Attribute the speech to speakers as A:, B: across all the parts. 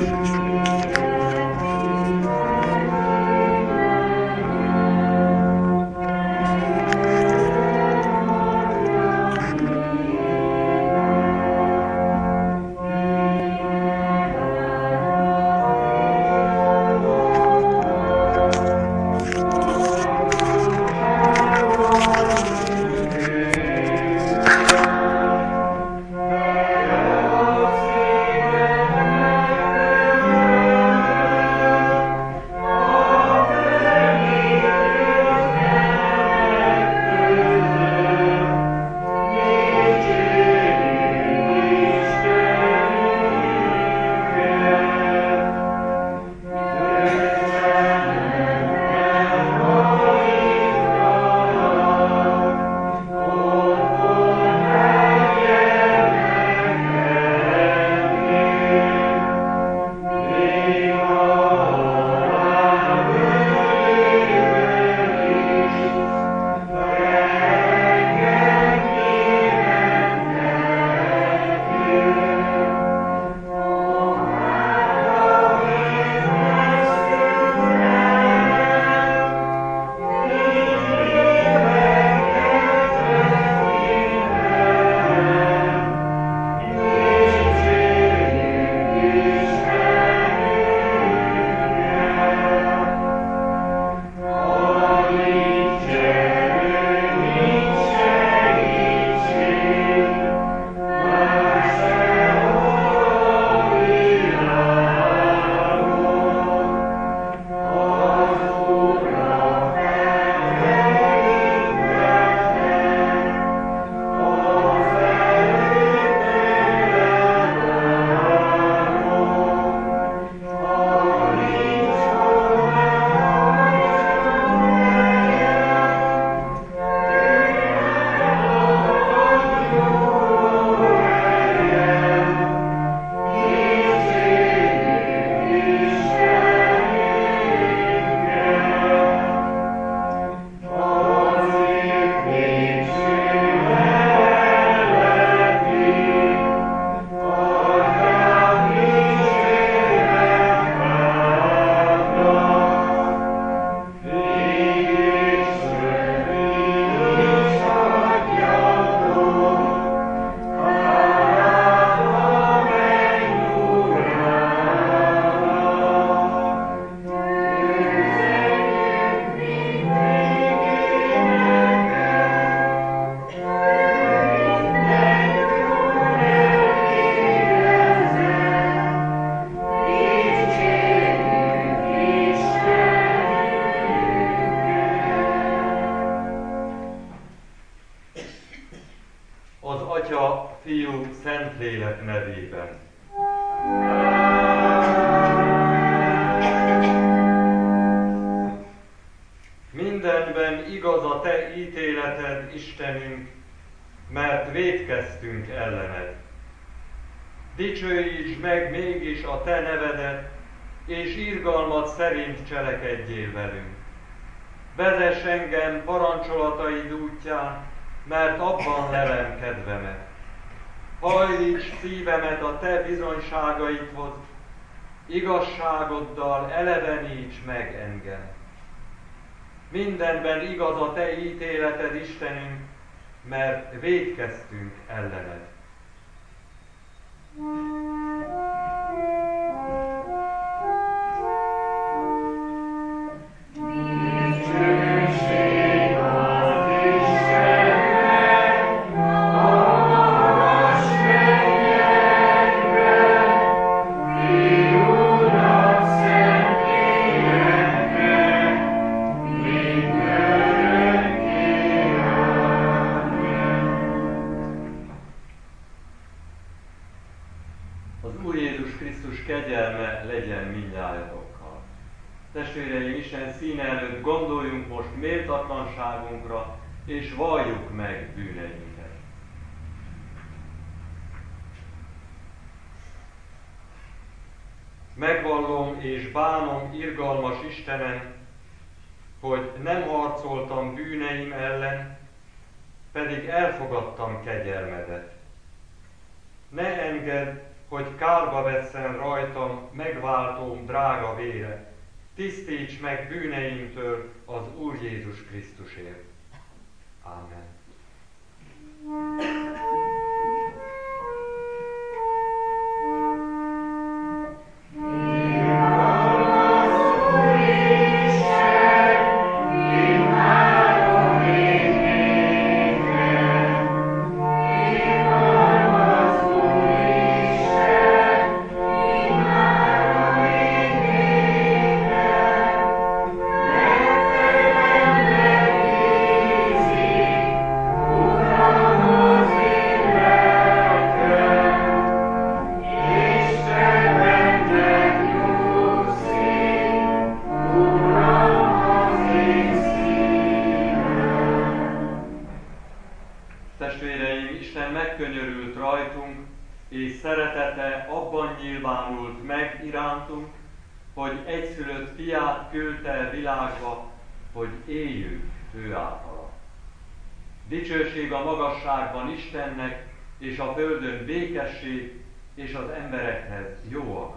A: Fiú, Szentlélek nevében. Mindenben igaz a Te ítéleted, Istenünk, mert vétkeztünk ellened. Dicsőítsd meg mégis a Te nevedet, és irgalmad szerint cselekedjél velünk. Vezess engem parancsolataid útján, mert abban lelem kedvemet. Hajlíts szívemet a Te bizonyságaidhoz, igazságoddal eleveníts meg engem. Mindenben igaz a Te ítéleted, Istenünk, mert vétkeztünk ellened. Testvéreim, Isten színe előtt gondoljunk most méltatlanságunkra, és valljuk meg bűneinket. Megvallom és bánom, irgalmas Istenem, hogy nem harcoltam bűneim ellen, pedig elfogadtam kegyelmedet. Ne engedd, hogy kárba vesszen rajtam megváltóm drága vére. Tisztíts meg bűneimtől az Úr Jézus Krisztusért. Ámen.
B: Testvéreim, Isten megkönyörült rajtunk, és szeretete abban nyilvánult meg irántunk, hogy egyszülött fiát küldte el világba, hogy éljünk ő általa. Dicsőség a magasságban Istennek, és a földön békesség, és az emberekhez jó akarat.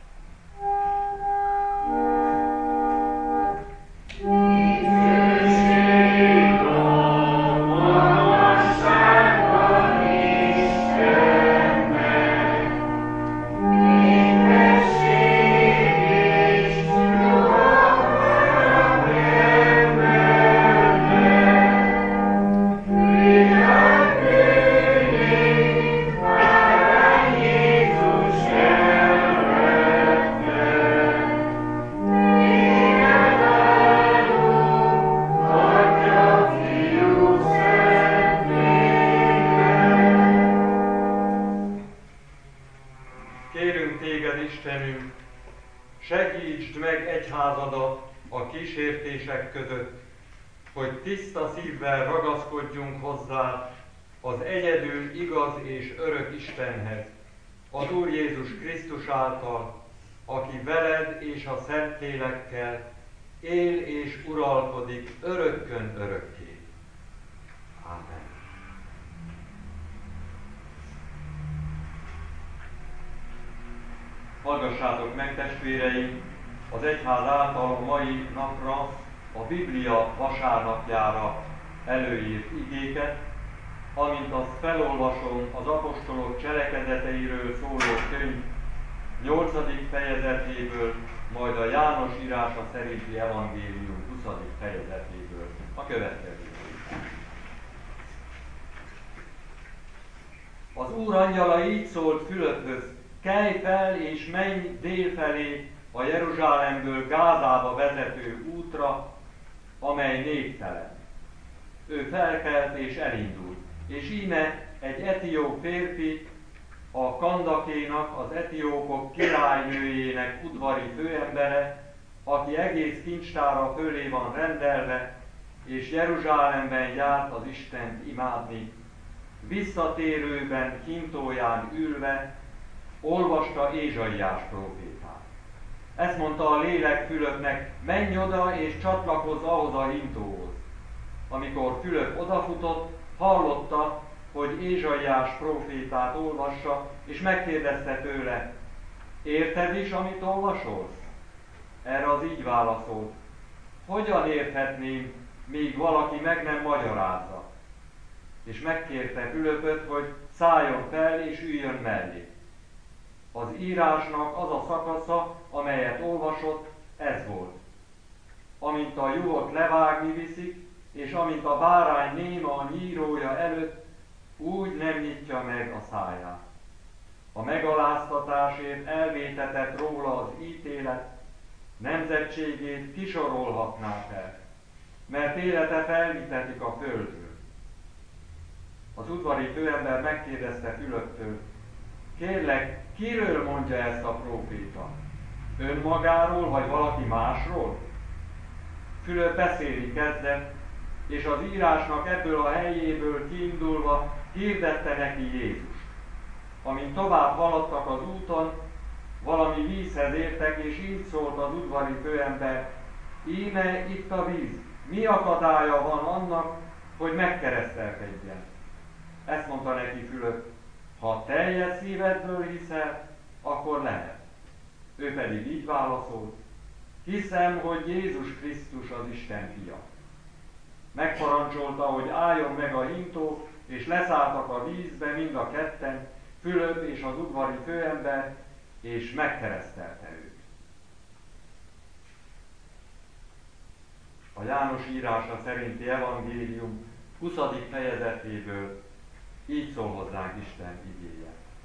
A: Istenünk, segítsd meg egyházadat a kísértések között, hogy tiszta szívvel ragaszkodjunk hozzá az egyedül igaz és örök Istenhez, az Úr Jézus Krisztus által, aki veled és a Szentlélekkel él és uralkodik örökkön örökké. Ámen.
B: Hallgassátok meg, testvéreim, az egyház által a mai napra, a Biblia vasárnapjára előírt igéket, amint azt felolvasom az apostolok cselekedeteiről szóló könyv 8. fejezetéből, majd a János írása szerinti evangélium 20. fejezetéből a következő. Az Úr angyala így szólt Fülöphöz: kelj fel és menj délfelé a Jeruzsálemből Gázába vezető útra, amely néptelen. Ő felkelt és elindult, és íme egy etióp férfi, a Kandakénak, az etiópok királynőjének udvari főembere, aki egész kincstára fölé van rendelve, és Jeruzsálemben járt az Istent imádni, visszatérőben hintóján ülve, olvasta Ézsaiás prófétát. Ezt mondta a lélek Fülöpnek: menj oda és csatlakozz ahhoz a hintóhoz. Amikor Fülöp odafutott, hallotta, hogy Ézsaiás prófétát olvassa, és megkérdezte tőle: érted is, amit olvasolsz? Erre az így válaszolt: hogyan érthetném, míg valaki meg nem magyarázza? És megkérte Fülöpöt, hogy szálljon fel és üljön mellé. Az írásnak az a szakasza, amelyet olvasott, ez volt: amint a juhot levágni viszik, és amint a bárány néma a nyírója előtt, úgy nem nyitja meg a száját. A megaláztatásért elvétetett róla az ítélet, nemzetségét kisorolhatná fel, mert élete felvitetik a földről. Az udvari főember megkérdezte Fülöptől: kérlek, kiről mondja ezt a próféta? Önmagáról, vagy valaki másról? Fülöp beszélni kezdett, és az írásnak ebből a helyéből kiindulva hirdette neki Jézus. Amint tovább haladtak az úton, valami vízhez értek, és így szólt az udvari főember: íme itt a víz, mi akadálya van annak, hogy megkeresztelkedjen? Ezt mondta neki Fülöp:
A: Ha teljes szívedből hiszel, akkor lehet. Ő pedig így válaszolt, hiszem, hogy Jézus Krisztus az Isten fia. Megparancsolta, hogy álljon meg a hintó, és leszálltak a vízbe mind a ketten, Fülöp és az udvari főember, és megkeresztelte őt. A János írása szerinti evangélium 20. fejezetéből így szól hozzánk Isten igéje.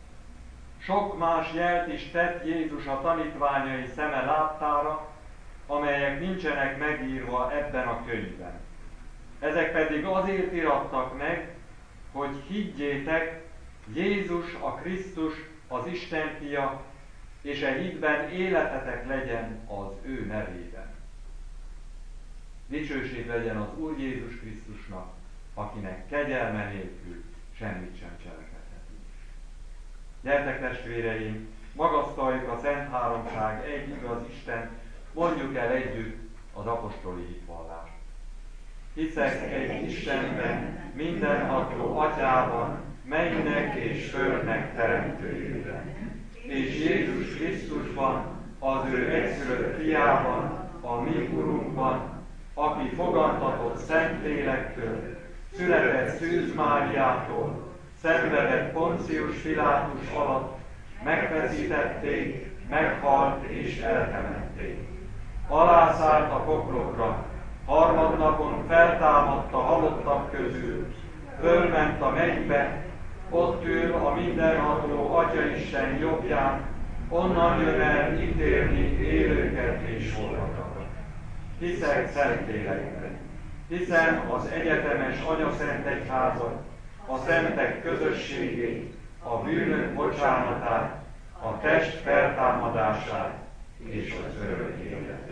A: Sok más jelt is tett Jézus a tanítványai szeme láttára, amelyek nincsenek megírva ebben a könyvben. Ezek pedig azért irattak meg, hogy higgyétek, Jézus a Krisztus, az Isten fia, és e hitben életetek legyen az ő nevében. Dicsőség legyen az Úr Jézus Krisztusnak, akinek kegyelme nélkül semmit sem cselekedhetünk. Gyertek testvéreim, magasztaljuk a Szent Háromság egy igaz Isten, mondjuk el együtt az apostoli hitvallást. Hiszek egy Istenben, mindenható Atyában, mennynek és földnek teremtőjében, és Jézus Krisztusban, az ő egyszülött fiában, a mi Urunkban, aki fogantatott Szentlélektől, született Szűz Máriától, szenvedett Poncius Pilátus alatt, megfeszítették, meghalt és eltemették. Alászállt a poklokra, harmadnapon feltámadt a halottak közül, fölment a mennybe, ott ül a mindenható Atyaisten jobbján, onnan jön el ítélni élőket és holtakat. Hiszek Szentlélekben, hiszem az egyetemes Anyaszent Egyházat, a szentek közösségét, a bűnök bocsánatát, a test feltámadását és az örök életet.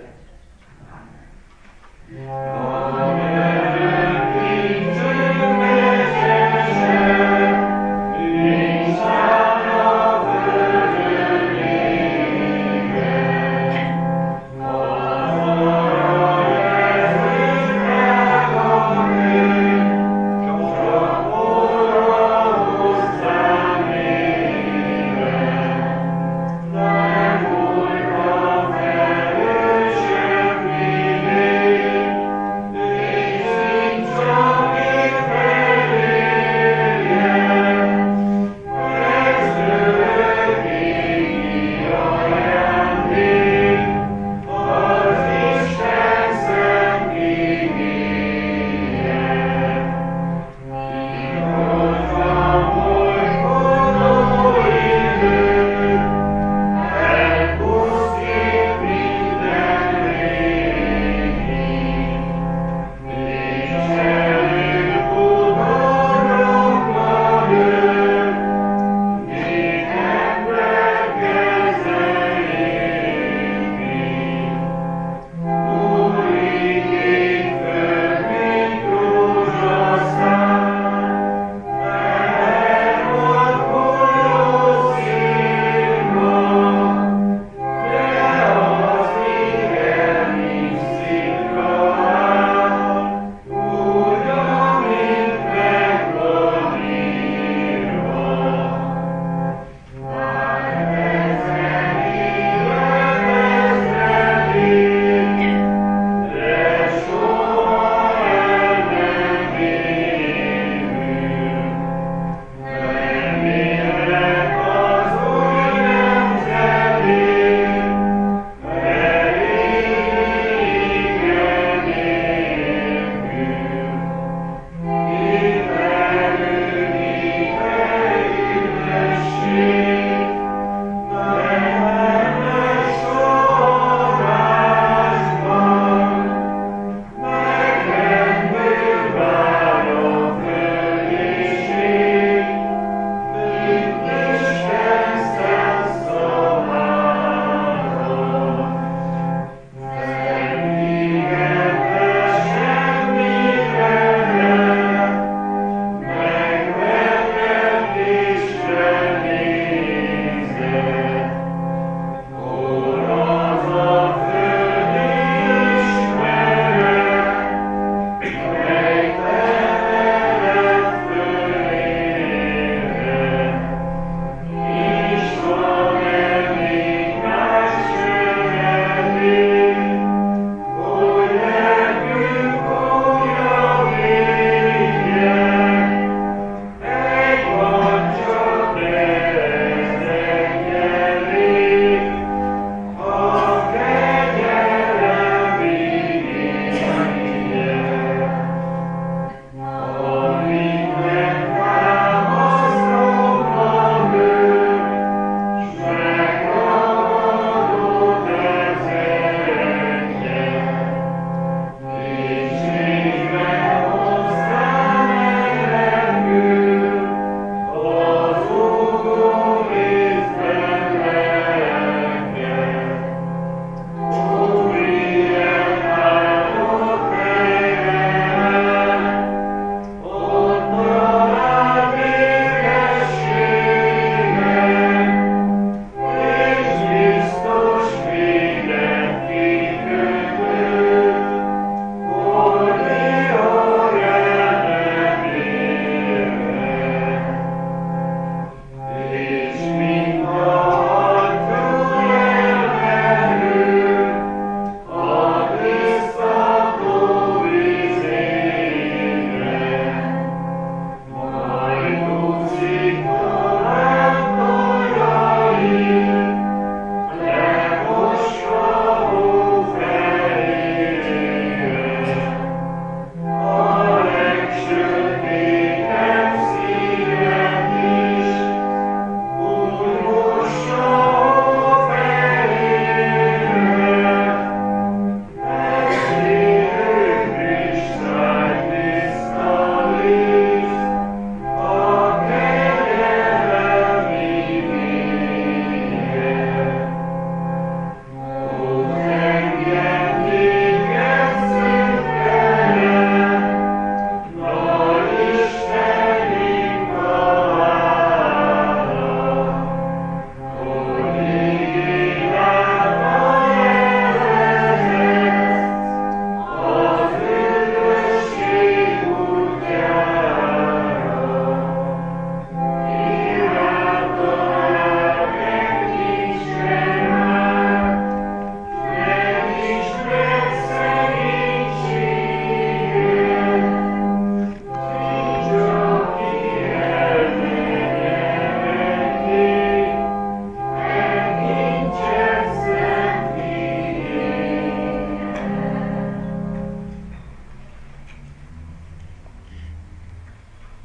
C: Yeah.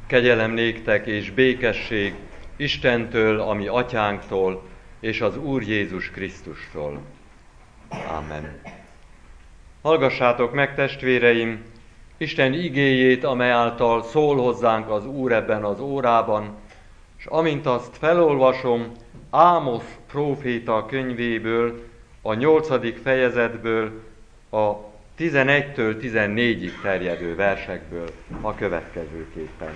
A: Kegyelem néktek és békesség Istentől, a mi atyánktól, és az Úr Jézus Krisztustól. Ámen. Hallgassátok meg, testvéreim, Isten igéjét, amely által szól hozzánk az Úr ebben az órában, és amint azt felolvasom Ámosz próféta könyvéből, a 8. fejezetből, a 11-től 14-ig terjedő versekből a következőképpen.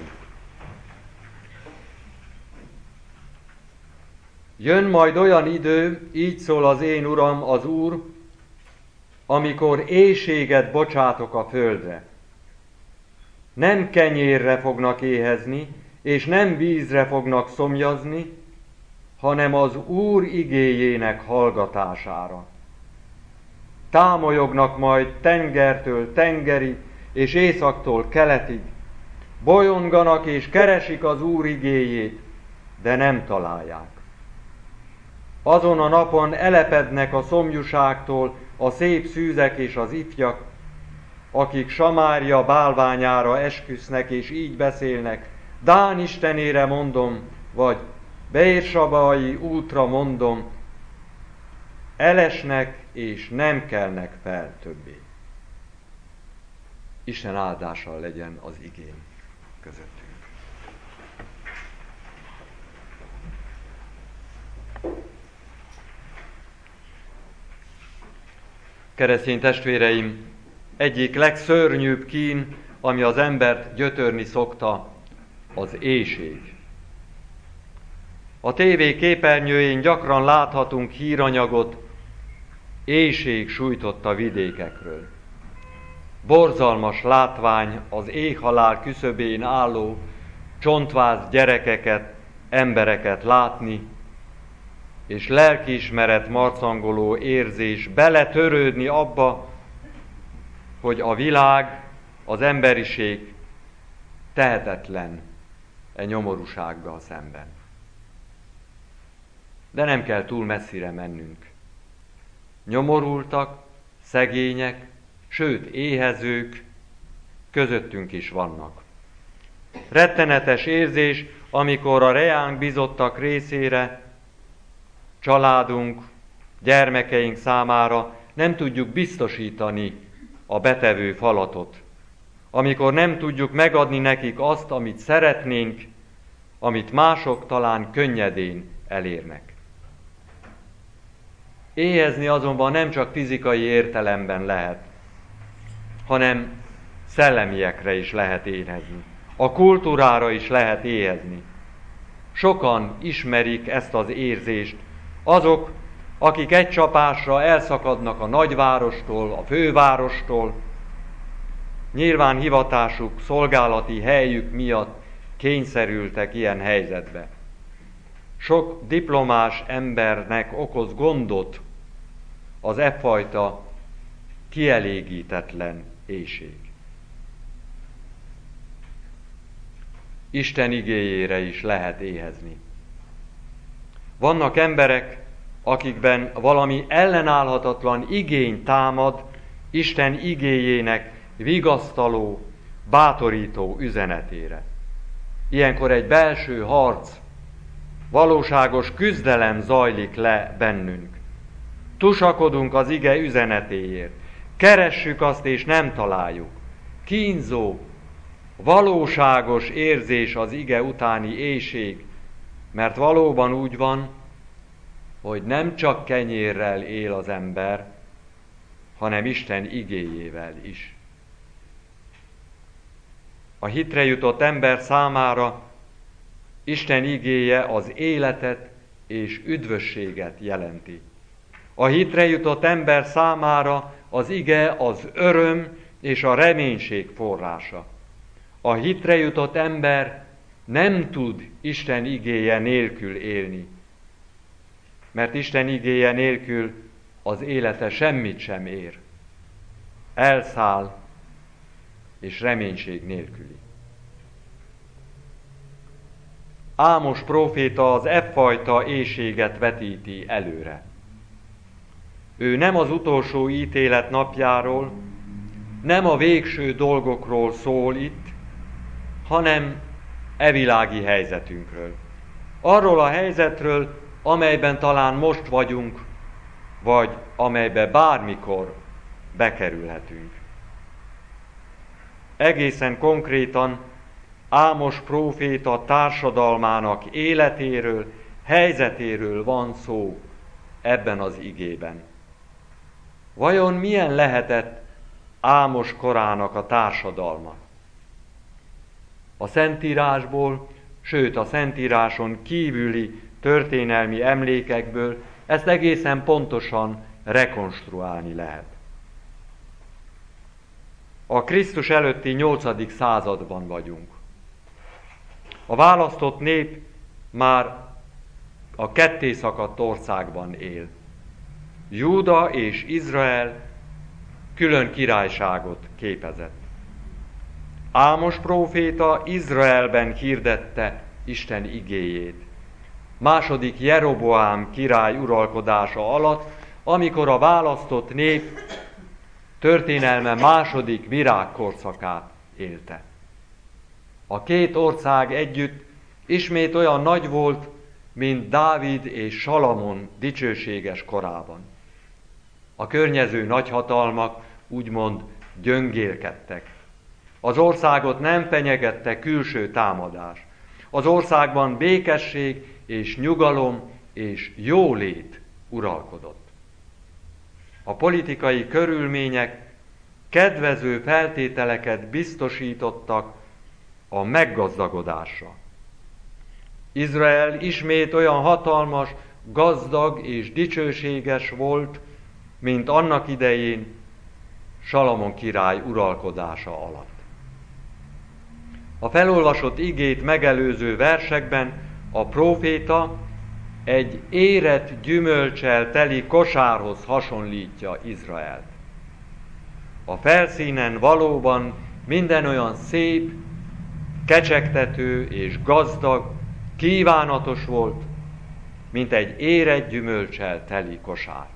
A: Jön majd olyan idő, így szól az én Uram, az Úr, amikor éhséget bocsátok a földre. Nem kenyérre fognak éhezni, és nem vízre fognak szomjazni, hanem az Úr igéjének hallgatására. Támolyognak majd tengertől tengerig, és északtól keletig. Bolyonganak és keresik az Úr igéjét, de nem találják. Azon a napon elepednek a szomjúságtól a szép szűzek és az ifjak, akik Samária bálványára esküsznek és így beszélnek: Dán istenére mondom, vagy Beérsabai útra mondom, elesnek és nem kelnek fel többé. Isten áldással legyen az igén közöttünk. Keresztény testvéreim, egyik legszörnyűbb kín, ami az embert gyötörni szokta, az éhség. A tévé képernyőjén gyakran láthatunk híranyagot éhség sújtotta vidékekről. Borzalmas látvány az éhhalál küszöbén álló csontváz gyerekeket, embereket látni, és lelkiismeret marcangoló érzés beletörődni abba, hogy a világ, az emberiség tehetetlen e nyomorúsággal szemben. De nem kell túl messzire mennünk. Nyomorultak, szegények, sőt éhezők közöttünk is vannak. Rettenetes érzés, amikor a reánk bizottak részére, családunk, gyermekeink számára nem tudjuk biztosítani a betevő falatot, amikor nem tudjuk megadni nekik azt, amit szeretnénk, amit mások talán könnyedén elérnek. Éhezni azonban nem csak fizikai értelemben lehet, hanem szellemiekre is lehet éhezni. A kultúrára is lehet éhezni. Sokan ismerik ezt az érzést, azok, akik egy csapásra elszakadnak a nagyvárostól, a fővárostól, nyilván hivatásuk, szolgálati helyük miatt kényszerültek ilyen helyzetbe. Sok diplomás embernek okoz gondot az e fajta kielégítetlen éhség. Isten igéjére is lehet éhezni. Vannak emberek, akikben valami ellenállhatatlan igény támad Isten igéjének vigasztaló, bátorító üzenetére. Ilyenkor egy belső harc, valóságos küzdelem zajlik le bennünk. Tusakodunk az ige üzenetéért, keressük azt és nem találjuk. Kínzó, valóságos érzés az ige utáni éhség, mert valóban úgy van, hogy nem csak kenyérrel él az ember, hanem Isten igéjével is. A hitre jutott ember számára Isten igéje az életet és üdvösséget jelenti. A hitre jutott ember számára az ige az öröm és a reménység forrása. A hitre jutott ember nem tud Isten igéje nélkül élni, mert Isten igéje nélkül az élete semmit sem ér. Elszáll és reménység nélküli. Ámos próféta az effajta éhséget vetíti előre. Ő nem az utolsó ítélet napjáról, nem a végső dolgokról szól itt, hanem világi helyzetünkről. Arról a helyzetről, amelyben talán most vagyunk, vagy amelybe bármikor bekerülhetünk. Egészen konkrétan Ámos próféta társadalmának életéről, helyzetéről van szó ebben az igében. Vajon milyen lehetett Ámos korának a társadalma? A Szentírásból, sőt a Szentíráson kívüli történelmi emlékekből ezt egészen pontosan rekonstruálni lehet. A Krisztus előtti 8. században vagyunk. A választott nép már a kettészakadt országban él. Júda és Izrael külön királyságot képezett. Ámos próféta Izraelben hirdette Isten igéjét. Második Jeroboám király uralkodása alatt, amikor a választott nép történelme második virágkorszakát élte. A két ország együtt ismét olyan nagy volt, mint Dávid és Salamon dicsőséges korában. A környező nagyhatalmak úgymond gyöngélkedtek. Az országot nem fenyegette külső támadás. Az országban békesség és nyugalom és jólét uralkodott. A politikai körülmények kedvező feltételeket biztosítottak a meggazdagodásra. Izrael ismét olyan hatalmas, gazdag és dicsőséges volt, mint annak idején Salamon király uralkodása alatt. A felolvasott igét megelőző versekben a próféta egy érett gyümölccsel teli kosárhoz hasonlítja Izraelt. A felszínen valóban minden olyan szép, kecsegtető és gazdag, kívánatos volt, mint egy érett gyümölccsel teli kosár.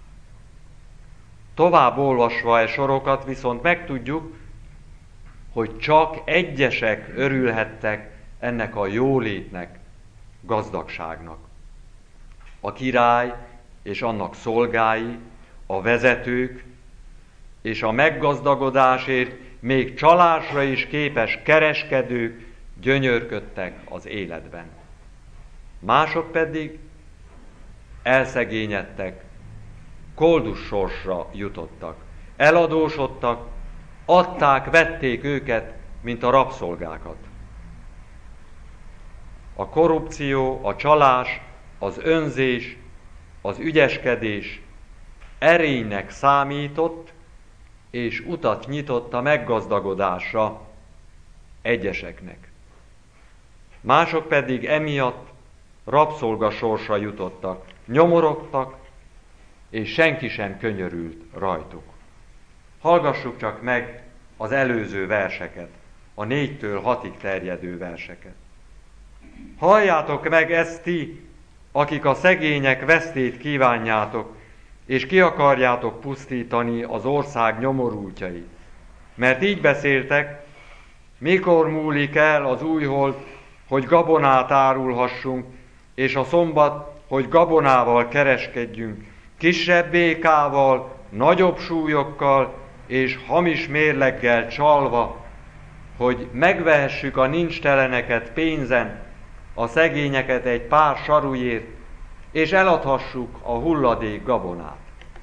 A: Tovább olvasva e sorokat viszont megtudjuk, hogy csak egyesek örülhettek ennek a jólétnek, gazdagságnak. A király és annak szolgái, a vezetők és a meggazdagodásért még csalásra is képes kereskedők gyönyörködtek az életben. Mások pedig elszegényedtek, koldus sorsra jutottak, eladósodtak, adták, vették őket, mint a rabszolgákat. A korrupció, a csalás, az önzés, az ügyeskedés erénynek számított, és utat nyitott a meggazdagodásra egyeseknek. Mások pedig emiatt rabszolga sorsra jutottak, nyomorogtak, és senki sem könyörült rajtuk. Hallgassuk csak meg az előző verseket, a 4-től 6-ig terjedő verseket. Halljátok meg ezt ti, akik a szegények vesztét kívánjátok, és ki akarjátok pusztítani az ország nyomorultjait. Mert így beszéltek, mikor múlik el az újhold, hogy gabonát árulhassunk, és a szombat, hogy gabonával kereskedjünk, kisebb békával, nagyobb súlyokkal és hamis mérleggel csalva, hogy megvehessük a nincsteleneket pénzen, a szegényeket egy pár sarujért, és eladhassuk a hulladék gabonát.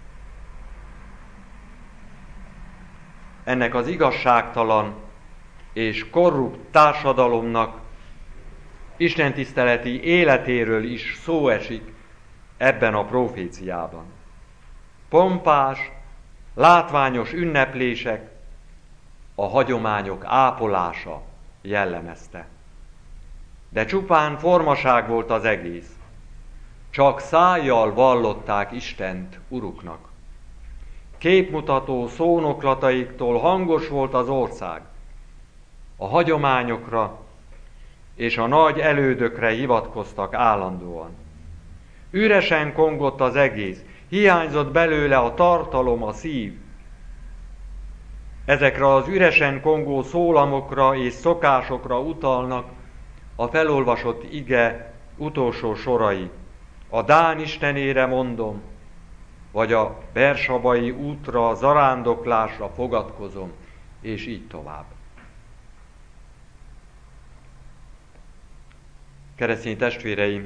A: Ennek az igazságtalan és korrupt társadalomnak istentiszteleti életéről is szó esik ebben a proféciában. Pompás, látványos ünneplések, a hagyományok ápolása jellemezte. De csupán formaság volt az egész. Csak szájjal vallották Istent uruknak. Képmutató szónoklataiktól hangos volt az ország. A hagyományokra és a nagy elődökre hivatkoztak állandóan. Üresen kongott az egész, hiányzott belőle a tartalom, a szív. Ezekre az üresen kongó szólamokra és szokásokra utalnak a felolvasott ige utolsó sorai. A Dán istenére mondom, vagy a Bersabai útra, zarándoklásra fogadkozom, és így tovább. Keresztény testvéreim,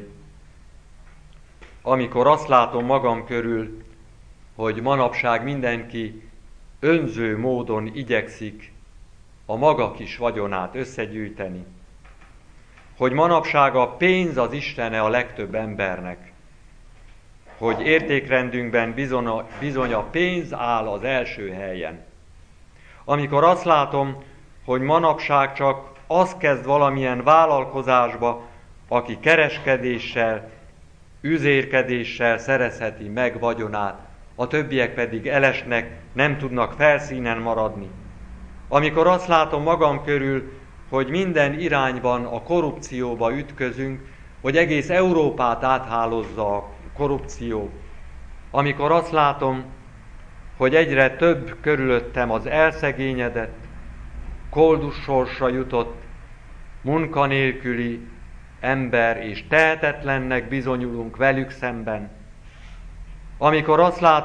A: amikor azt látom magam körül, hogy manapság mindenki önző módon igyekszik a maga kis vagyonát összegyűjteni, hogy manapság a pénz az istene a legtöbb embernek, hogy értékrendünkben bizony a pénz áll az első helyen. Amikor azt látom, hogy manapság csak az kezd valamilyen vállalkozásba, aki kereskedéssel, üzérkedéssel szerezheti meg vagyonát, a többiek pedig elesnek, nem tudnak felszínen maradni. Amikor azt látom magam körül, hogy minden irányban a korrupcióba ütközünk, hogy egész Európát áthálozza a korrupció. Amikor azt látom, hogy egyre több körülöttem az elszegényedett, koldus sorsra jutott, munkanélküli ember, és tehetetlennek bizonyulunk velük szemben. Amikor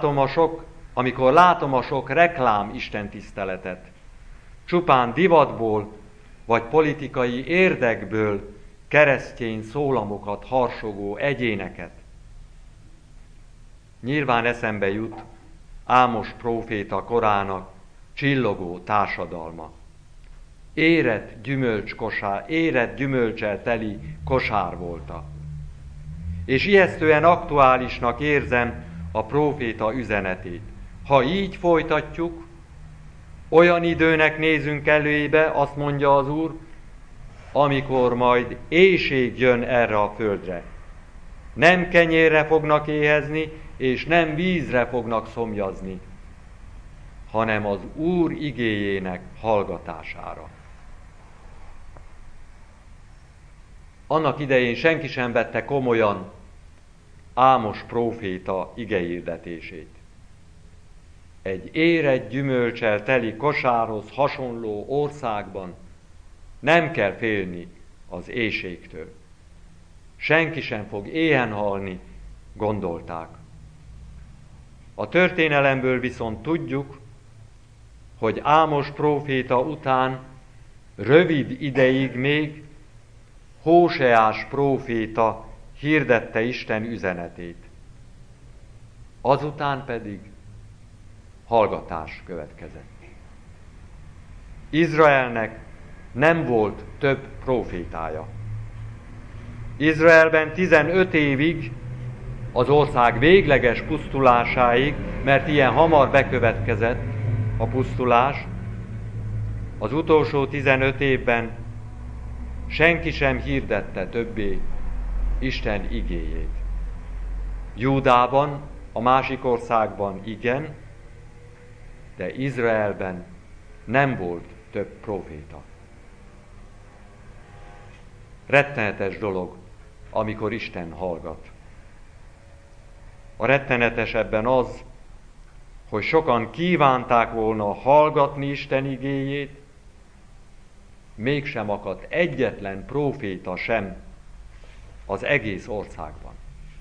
A: látom a sok reklám istentiszteletet, csupán divatból vagy politikai érdekből keresztény szólamokat harsogó egyéneket. Nyilván eszembe jut Ámos próféta korának csillogó társadalma. Érett gyümölccsel teli kosár volta. És ijesztően aktuálisnak érzem a próféta üzenetét. Ha így folytatjuk, olyan időnek nézünk elébe, azt mondja az Úr, amikor majd éhség jön erre a földre. Nem kenyérre fognak éhezni, és nem vízre fognak szomjazni, hanem az Úr igéjének hallgatására. Annak idején senki sem vette komolyan Ámos próféta igehirdetését. Egy érett gyümölccsel teli kosárhoz hasonló országban nem kell félni az éhségtől. Senki sem fog éhen halni, gondolták. A történelemből viszont tudjuk, hogy Ámos próféta után rövid ideig még Hóseás próféta hirdette Isten üzenetét. Azután pedig hallgatás következett. Izraelnek nem volt több prófétája. Izraelben 15 évig, az ország végleges pusztulásáig, mert ilyen hamar bekövetkezett a pusztulás, az utolsó 15 évben senki sem hirdette többé Isten igéjét. Júdában, a másik országban igen, de Izraelben nem volt több próféta. Rettenetes dolog, amikor Isten hallgat. A rettenetesebben az, hogy sokan kívánták volna hallgatni Isten igéjét, mégsem akadt egyetlen próféta sem az egész országban.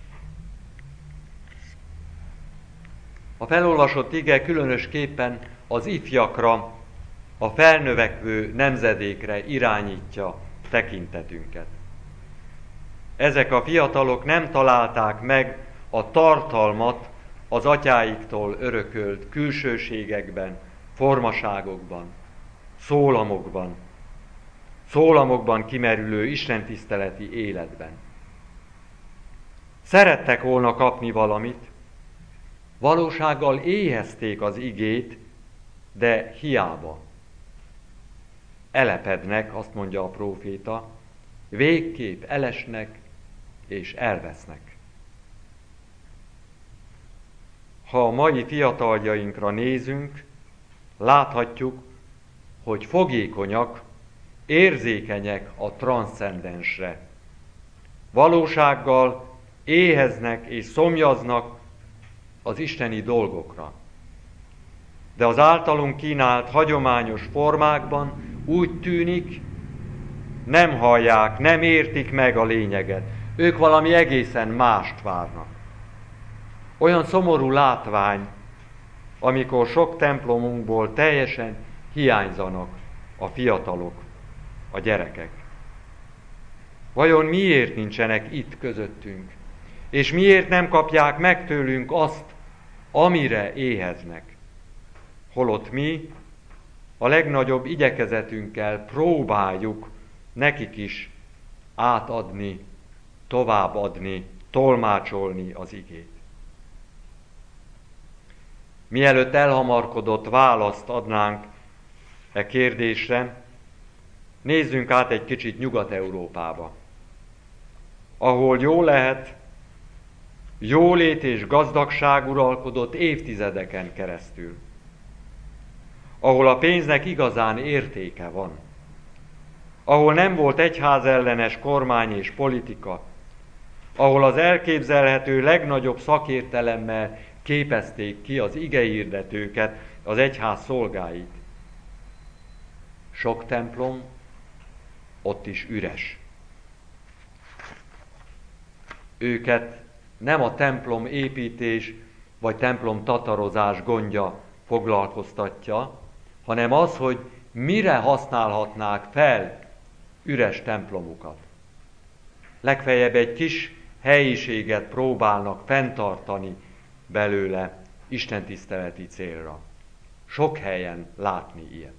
A: A felolvasott ige különösképpen az ifjakra, a felnövekvő nemzedékre irányítja tekintetünket. Ezek a fiatalok nem találták meg a tartalmat az atyáiktól örökölt külsőségekben, formaságokban, szólamokban kimerülő istentiszteleti életben. Szerettek volna kapni valamit, valósággal éhezték az igét, de hiába. Elepednek, azt mondja a próféta, végképp elesnek és elvesznek. Ha a mai fiataljainkra nézünk, láthatjuk, hogy fogékonyak, érzékenyek a transzcendensre. Valósággal éheznek és szomjaznak az isteni dolgokra. De az általunk kínált hagyományos formákban úgy tűnik, nem hallják, nem értik meg a lényeget. Ők valami egészen mást várnak. Olyan szomorú látvány, amikor sok templomunkból teljesen hiányzanak a fiatalok, a gyerekek. Vajon miért nincsenek itt közöttünk? És miért nem kapják meg tőlünk azt, amire éheznek? Holott mi a legnagyobb igyekezetünkkel próbáljuk nekik is átadni, továbbadni, tolmácsolni az igét. Mielőtt elhamarkodott választ adnánk e kérdésre, nézzünk át egy kicsit Nyugat-Európába, ahol jól lehet, jólét és gazdagság uralkodott évtizedeken keresztül, ahol a pénznek igazán értéke van, ahol nem volt egyházellenes kormány és politika, ahol az elképzelhető legnagyobb szakértelemmel képezték ki az igehirdetőket, az egyház szolgáit. Sok templom ott is üres. Őket nem a templom építés vagy templom tatarozás gondja foglalkoztatja, hanem az, hogy mire használhatnák fel üres templomukat. Legfeljebb egy kis helyiséget próbálnak fenntartani belőle istentiszteleti célra. Sok helyen látni ilyet.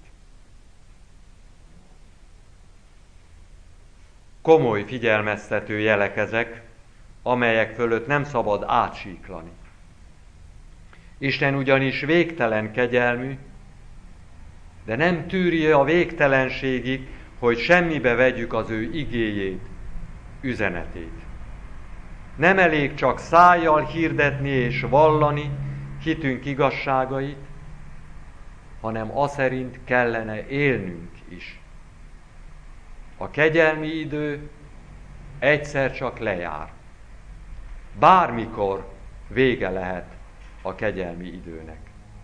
A: Komoly figyelmeztető jelek ezek, amelyek fölött nem szabad átsíklani. Isten ugyanis végtelen kegyelmű, de nem tűri a végtelenségig, hogy semmibe vegyük az ő igéjét, üzenetét. Nem elég csak szájjal hirdetni és vallani hitünk igazságait, hanem aszerint kellene élnünk is. A kegyelmi idő egyszer csak lejár. Bármikor vége lehet a kegyelmi időnek.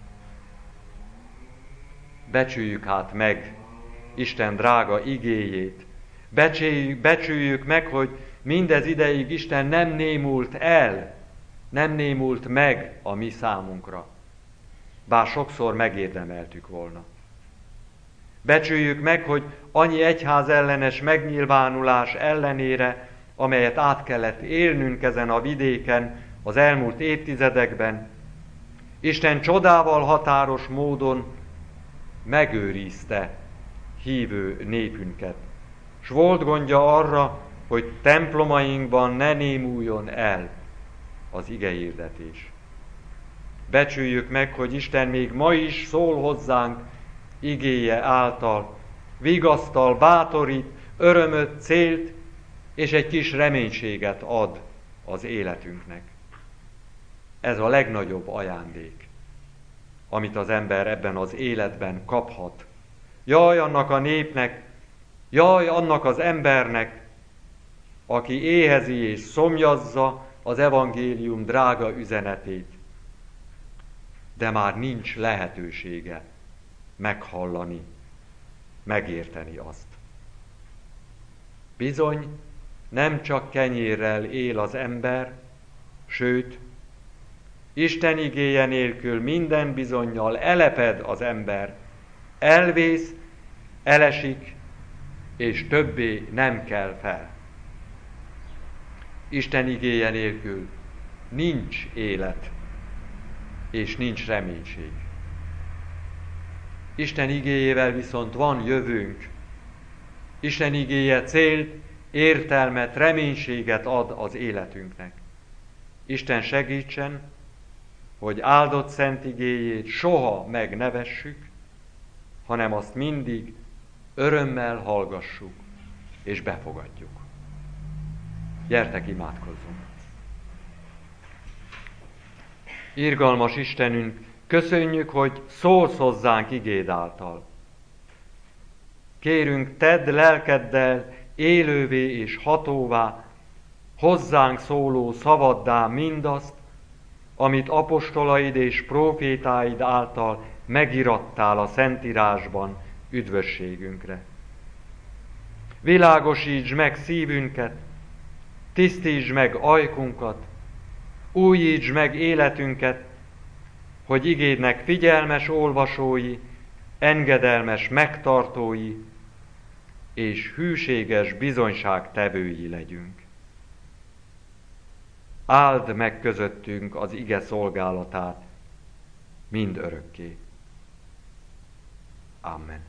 A: Becsüljük hát meg Isten drága igéjét, becsüljük meg, hogy mindez ideig Isten nem némult el, nem némult meg a mi számunkra, bár sokszor megérdemeltük volna. Becsüljük meg, hogy annyi egyházellenes megnyilvánulás ellenére, amelyet át kellett élnünk ezen a vidéken az elmúlt évtizedekben, Isten csodával határos módon megőrizte hívő népünket, s volt gondja arra, hogy templomainkban ne némuljon el az igehirdetés. Becsüljük meg, hogy Isten még ma is szól hozzánk igéje által, vigasztal, bátorít, örömöt, célt és egy kis reménységet ad az életünknek. Ez a legnagyobb ajándék, amit az ember ebben az életben kaphat. Jaj annak a népnek, jaj annak az embernek, aki éhezi és szomjazza az evangélium drága üzenetét, de már nincs lehetősége meghallani, megérteni azt. Bizony, nem csak kenyérrel él az ember, sőt, Isten igéje nélkül minden bizonnyal eleped az ember, elvész, elesik, és többé nem kell fel. Isten igéje nélkül nincs élet, és nincs reménység. Isten igéjével viszont van jövőnk. Isten igéje célt, értelmet, reménységet ad az életünknek. Isten segítsen, hogy áldott szent igéjét soha meg ne vessük, hanem azt mindig örömmel hallgassuk és befogadjuk. Gyertek, imádkozzunk! Irgalmas Istenünk, köszönjük, hogy szólsz hozzánk igéd által. Kérünk, tedd lelkeddel élővé és hatóvá, hozzánk szóló szavaddá mindazt, amit apostolaid és prófétáid által megirattál a Szentírásban üdvösségünkre. Világosítsd meg szívünket, tisztítsd meg ajkunkat, újítsd meg életünket, hogy igédnek figyelmes olvasói, engedelmes megtartói és hűséges bizonyságtevői legyünk. Áld meg közöttünk az ige szolgálatát mind örökké. Amen.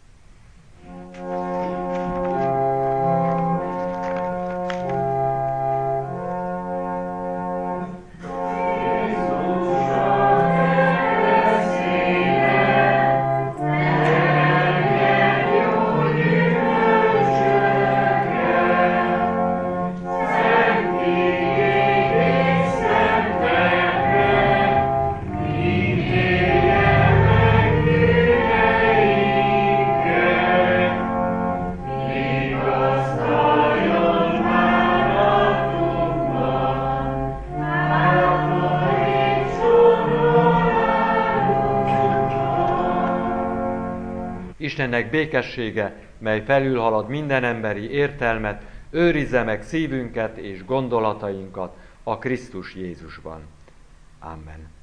A: Istennek békessége, mely felülhalad minden emberi értelmet, őrizze meg szívünket és gondolatainkat a Krisztus Jézusban. Amen.